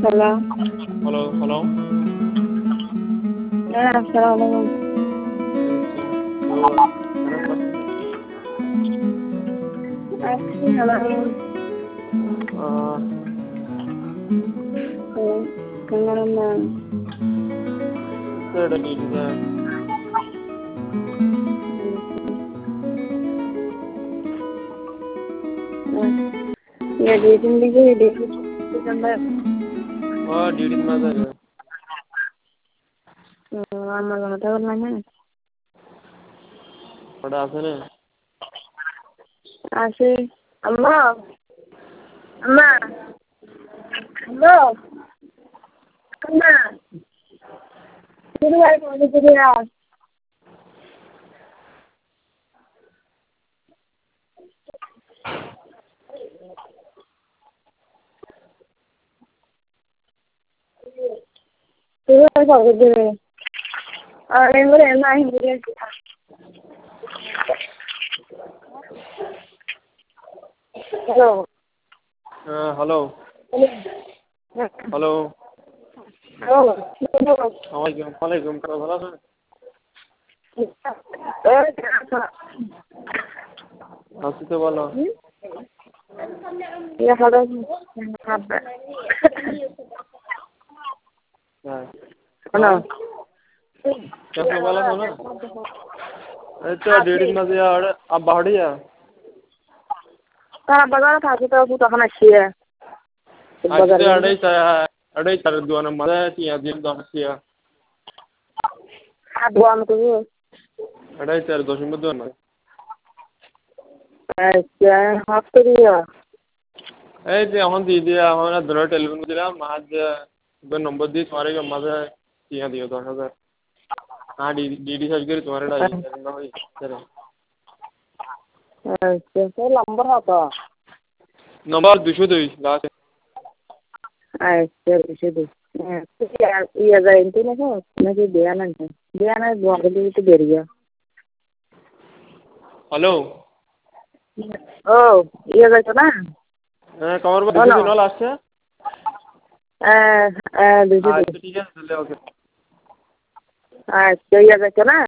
Hello. Hello, hello. হ্যাঁ, আসসালামু আলাইকুম। তো খারাপ লাগছে। আছি ভালো। আহ, কেমন আছেন? এটা নিয়ে Ya di sini juga di gambar duty মাঝে আমার কথা বললাম ওটা আছে না আছে আম্মা আম্মা হ্যালো আম্মা শুরু হয় কোন দিকে আস শুরু হয় কোন দিকে আর এমরে না হিন্দি হ্যালো হ্যালো হ্যালো ওয়ালাইকুম ভালো আছেন আছি তো ভালো Ya halo হ্যাঁ halo কেমন ভালো আছো না এই তো ডিউটির মাঝে আর আব্বা হড়িয়া তারা বাজারে থাকে তো তখন আসিয়া আজকে তো আড়াই চার দোয়ানের মাঝে টিয়া দিয়ে দশিয়া দোয়ান করবো আড়াই চার দশমিক দোয়ান আচ্ছা হাফ করিয়া এই যে এখন দিয়ে দিয়ে আমার ধরে টেলিফোন দিলাম মাঝ নম্বর দিয়ে তোমার মাঝে টিয়া দিও 10,000 हाँ डीडी सर्च करी तुम्हारे डाई ना भाई चलो अच्छा तो नंबर आता नंबर 202 लास्ट अच्छा दूसरे ये जाएंगे ना हो ना कि दिया ना दुआरे भी तो दे रही है हेलो ओ ये जाए ना कमर पर 202 ना लास्ट है दूसरे हाँ ठीक है चले ओके अच्छा ये जाए ना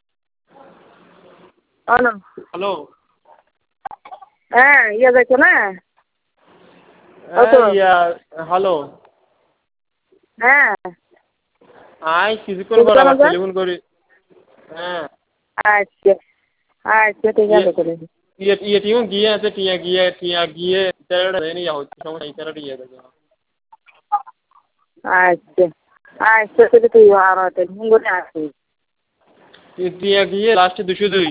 ओ ना हेलो ये जाए ना या हेलो आई फिजिकल पर आवाज टेलीफोन करी अच्छा अच्छा ठीक है तो ये टीम गिए ऐसे टिया गिए तेरा नहीं आओ समझ नहीं तेरा टिया तो अच्छा अच्छा तो तू आ रहा है मुंगो ने आती टिया गिए लास्ट 202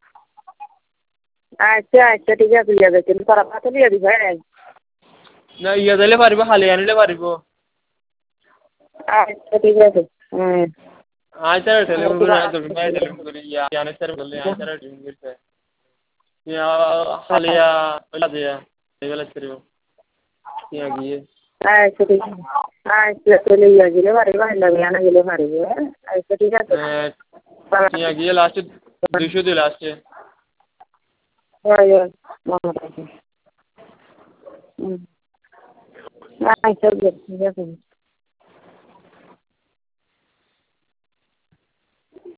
अच्छा अच्छा ठीक है तुझे देखिए सारा बात लिया दी है ना ये दले पारिबो खाली आने ले पारिबो अच्छा ठीक है आज तेरा टेलीफोन करी आज तो मैं टेलीफोन करी या आने तेरे बोले आज तेरा टीम करते या खाली या पहला दिया ये वाला करियो टिया गिए अच्छा ठीक है अच्छा तो लिया गिले मारे भाई लगे आना गिले मारे अच्छा ठीक है टिया गिए लास्ट 202 लास्ट है या मामा अच्छा ठीक है